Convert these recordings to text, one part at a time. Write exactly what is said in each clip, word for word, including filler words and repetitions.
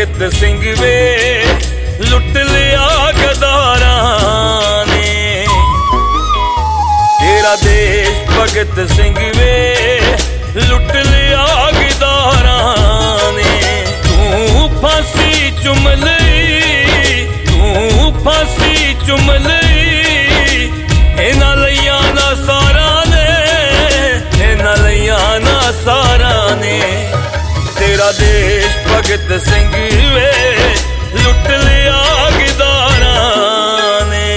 भगत सिंह वे लुट लिया गद्दारां ने। तेरा देश भगत सिंह वे लुट लिया गद्दारां ने। तू फांसी चुम लई, तू फांसी चुम लई, इन्हां लईयां ना सारा ने, इन्हां लईयां ना सारा ने। तेरा देश भगत सिंह वे लुट लिया गद्दारां ने।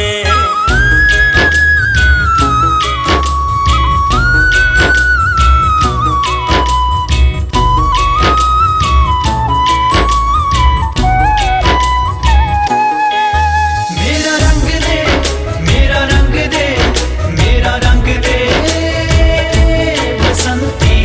मेरा रंग दे, मेरा रंग दे, मेरा रंग दे बसंती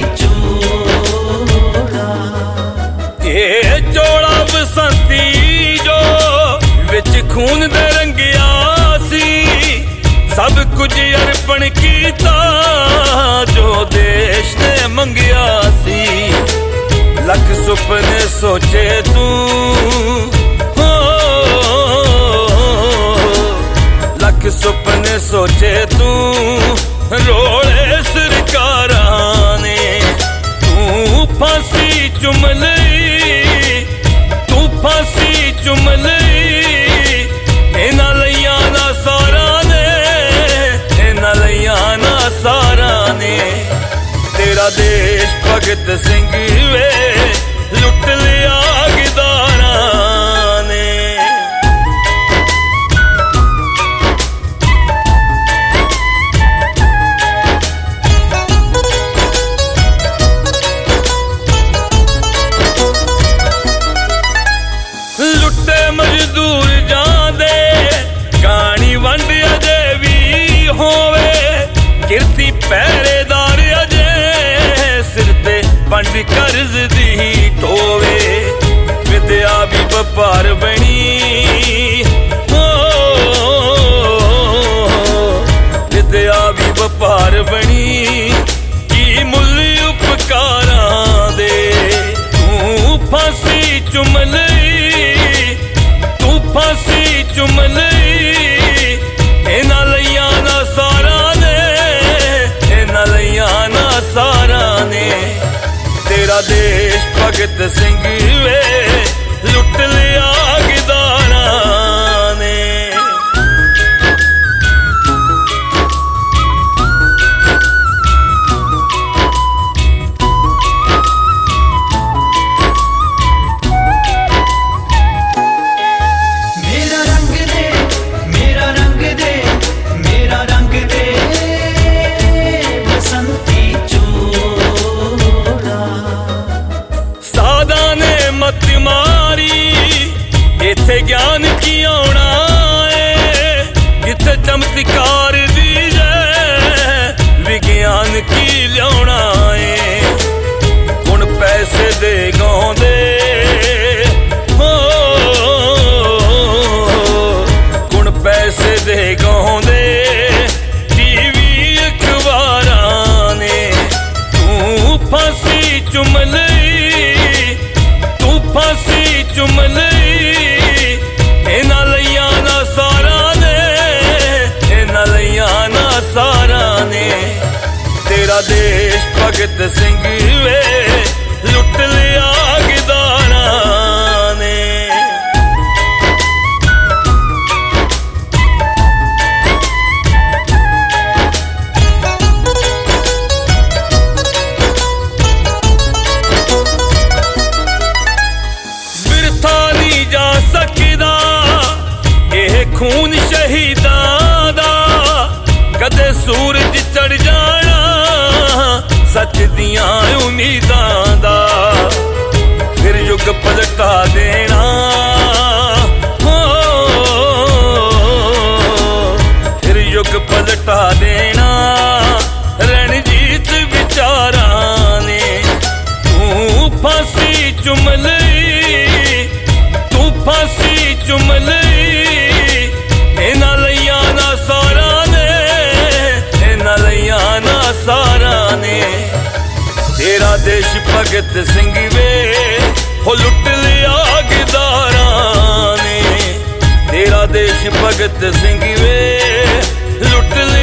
चोला। ये चोला बसंती जो विच खून दे रंगिया सी, सब कुछ अर्पण कीता जो देश ने मंगिया सी। लख सुपने सोचे तू हो, लख सुपने सोचे तू, रोले सरकारां ने। तू फांसी चुम लई, तू फांसी चुम लई, इन्हां लईयां ना सारा ने, इन्हां लईयां ना सारा ने। तेरा देश भगत सिंह वे लुट लिया गद्दारां ने। लुटे मजदूर जांदे, कहानी वंड अजे भी होवे, किरती पहरेदार अजे सिर ते पंड कर्ज दी टोवे। विद्या भी व्यापार बनी हो, विद्या भी व्यापार बनी, की मुल उपकारां दे। तू फांसी चुम लई, तू फांसी चुम लई, इन्हां लईयां ना सारा ने, इन्हां लईयां ना सारा ने। तेरा देश भगत सिंह वे लुट लिया गद्दारां ने। मेरा रंग दे, मेरा रंग दे, मेरा रंग दे बसंती चोला। सादा ने मत मारी, इथे ज्ञान की आउणा है, इथे चमत्कार दी जय विज्ञान की लियाउणा है। हुण पैसे दे गौंदे हो, हुण पैसे दे गौंदे टीवी अखबारां ने। तू फांसी चुम लई, तू फांसी चुम लई, इन्हां लईयां ना सारा ने, इन्हां लईयां ना सारा ने। तेरा देश भगत सिंह वे लुट लिया गद्दारां ने। बिरथा नहीं जा सकदा एह खून शहीदां दा, कदे सूरज चढ़ जाना सच दियां उम्मीदां दा। फिर युग पलटा देना हो, फिर युग पलटा देना रणजीत विचारां ने। तू फांसी चुम लई, तू फांसी चुम लई, इन्हां लईयां ना सारा ने, इन्हां लईयां ना सारा ने। तेरा देश भगत सिंह वे हो लुट लिया गद्दारां ने तेरा देश भगत सिंह वे लुट लिया